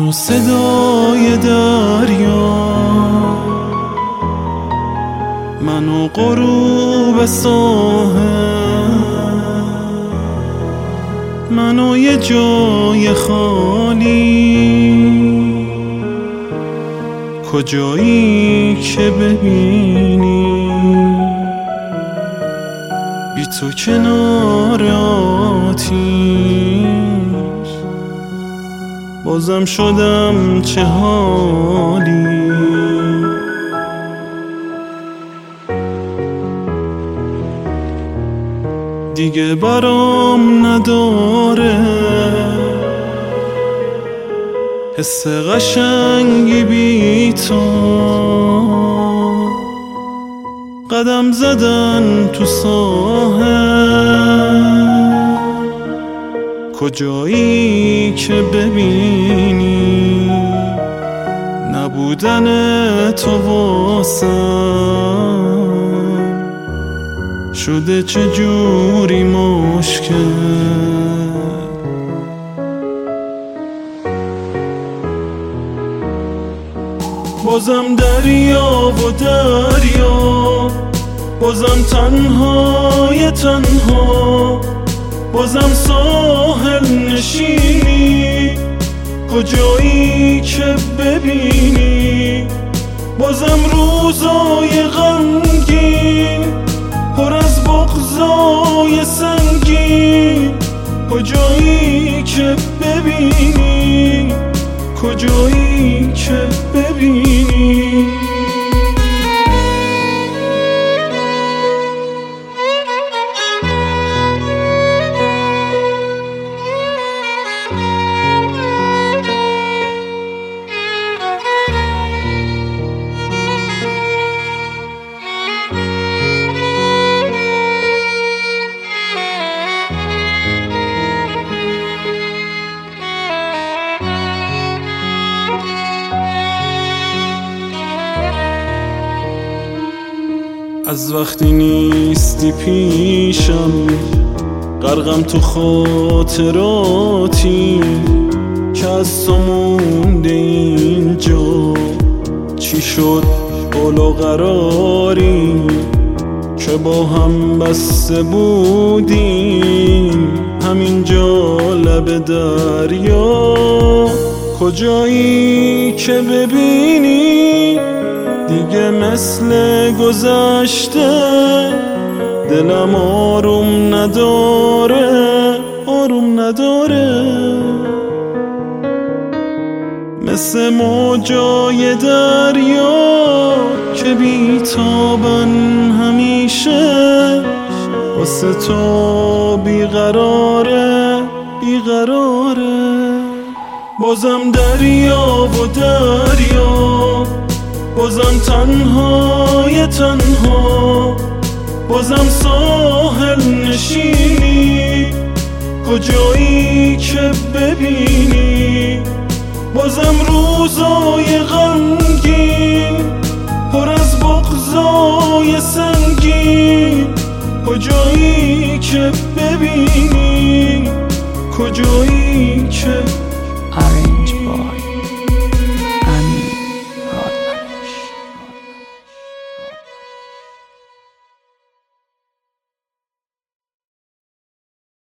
منو صدای دریا، منو غروب ساحل، منو یه جای خالی، کجایی که ببینی بی تو کنار آتیش بازم شدم چه حالی. دیگه برام نداره حس قشنگی بی تو، قدم زدن تو ساحل، کجایی که ببینی نبودن تو واسم شده چجوری مشکل. بازم دریا و دریا، بازم تنهای تنها، بازم ساحل نشینی، کجایی که ببینی بازم روزای غمگین پر از بغضای سنگین، کجایی که ببینی، کجایی که ببینی. از وقتی نیستی پیشم غرقم تو خاطراتی که از تو مونده اینجا. چی شد حال و قراری که با هم بسته بودیم همینجا لب دریا، کجایی که ببینی دیگه مثل گذشته دلم آروم نداره، آروم نداره. مثل موجای دریا که بیتابن همیشه واسه تو بیقراره، بیقراره. بازم دریا و دریا، بازم تنهای تنها، بازم ساحل نشینی، کجایی که ببینی بازم روزای غمگین پر از بغضای سنگین، کجایی که ببینی، کجایی که